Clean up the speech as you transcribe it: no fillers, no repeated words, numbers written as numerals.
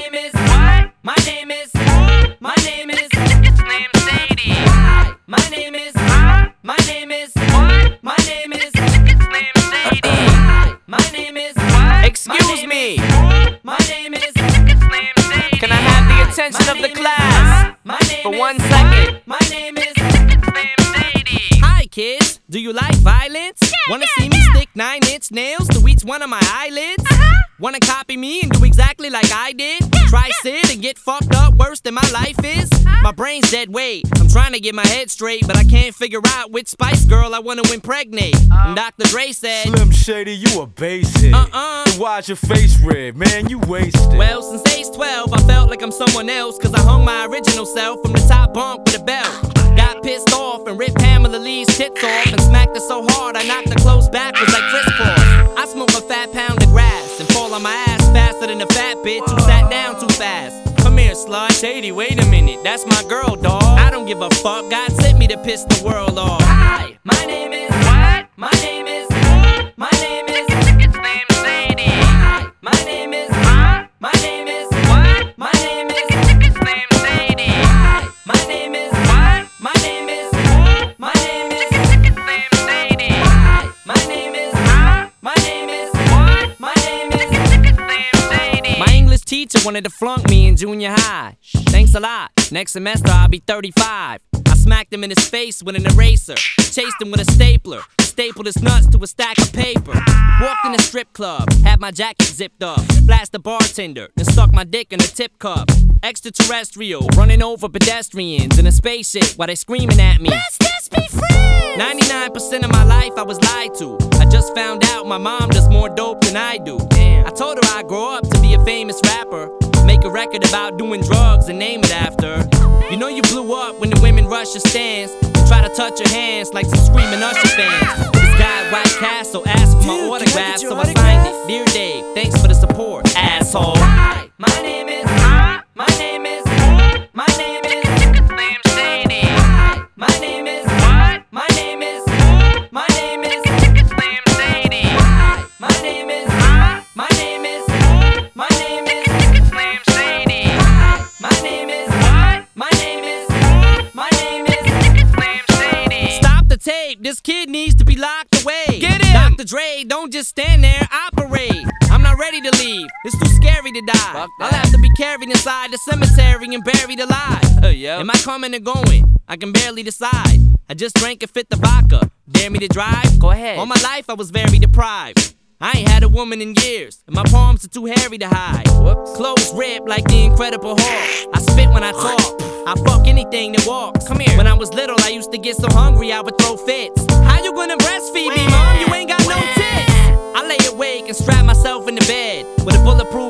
name is what? My name is my name is It's named Sadie. my name is my name is What? my name is It's named Sadie. my name is What? Excuse me, my name is It's named Sadie. can I have the attention of the class my name for is 1 second? my name is It's named Sadie. Hi kids, do you like violence? Wanna see me stick 9-inch nails to each one of my eyelids? Wanna copy me and do exactly like I did? Try sit and get fucked up worse than my life is? My brain's dead weight, I'm trying to get my head straight, but I can't figure out which Spice Girl I wanna impregnate. And Dr. Dre said, Slim Shady, you a basehead. Then why's your face red, man? You wasted. well, since age 12, I felt like I'm someone else, cause I hung my original self from the top bunk with a belt. Got pissed off and ripped Pamela Lee's tits off and smacked her so hard I knocked her clothes backwards like Chris Cross. I smoke a fat pound of grass and fall on my ass faster than a fat bitch who sat down too fast. Come here, slut. Shady, wait a minute, that's my girl, dawg. I don't give a fuck, God sent me to piss the world off. my name is What? my name is my name is It's named Sadie. my name is my name is What? my name is It's named Sadie. my name is What? my name is my name is It's named Sadie. my name is my name is What? my name is It's named Sadie. My English teacher wanted to flunk me in junior high. Thanks a lot. Next semester I'll be 35. I smacked him in his face with an eraser. Chased him with a stapler. Stapled his nuts to a stack of paper. Walked in a strip club. Had my jacket zipped up. Flashed the bartender. Then stuck my dick in a tip cup. Extraterrestrial. Running over pedestrians in a spaceship while they screaming at me. Let's just be friends! 99% of my life I was lied to. I just found out my mom does more dope than I do. I told her I'd grow up to be a famous rapper. Make a record about doing drugs and name it after. You know you blew up when the women rush your stands and try to touch your hands like some screaming Usher fans. This guy at White Castle asked for my autograph, so I signed it. Dear Dave, thanks for the support, asshole. my name is my name is my name is It's named Sadie. my name is What? my name is my name is It's named Sadie. my name is my name is my name is It's named Sadie. my name is What? my name is my name is It's named Sadie. Stop the tape, this kid needs to be locked away. Get him! Dr. Dre, don't just stand there, operate. I'm not ready to leave, it's too scary to die. Fuck I'll that. have to be carried inside the cemetery and buried alive. Am I coming or going? I can barely decide. I just drank and fit the vodka. Dare me to drive? Go ahead. All my life I was very deprived. I ain't had a woman in years, and my palms are too hairy to hide. Whoops. Clothes ripped like the Incredible Hulk. I spit when I talk. I fuck anything that walks. Come here. When I was little, I used to get so hungry I would throw fits. How you gonna breastfeed me, mom? You ain't got no tits. I lay awake and strap myself in the bed with a bulletproof